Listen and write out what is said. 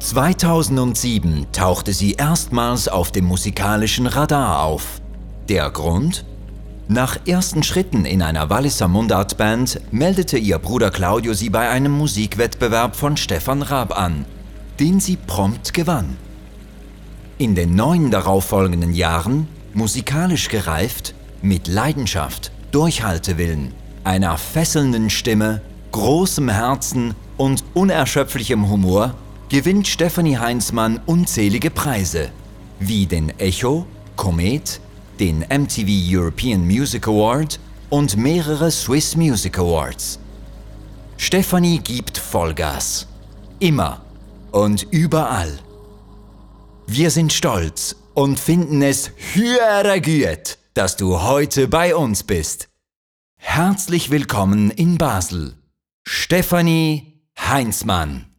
2007 tauchte sie erstmals auf dem musikalischen Radar auf. Der Grund? Nach ersten Schritten in einer Walliser Mundartband meldete ihr Bruder Claudio sie bei einem Musikwettbewerb von Stefan Raab an, den sie prompt gewann. In den 9 darauffolgenden Jahren, musikalisch gereift, mit Leidenschaft, Durchhaltewillen, einer fesselnden Stimme, großem Herzen und unerschöpflichem Humor, gewinnt Stefanie Heinzmann unzählige Preise, wie den Echo, Komet, den MTV European Music Award und mehrere Swiss Music Awards. Stefanie gibt Vollgas. Immer und überall. Wir sind stolz und finden es höhere gut, dass du heute bei uns bist. Herzlich willkommen in Basel. Stefanie Heinzmann.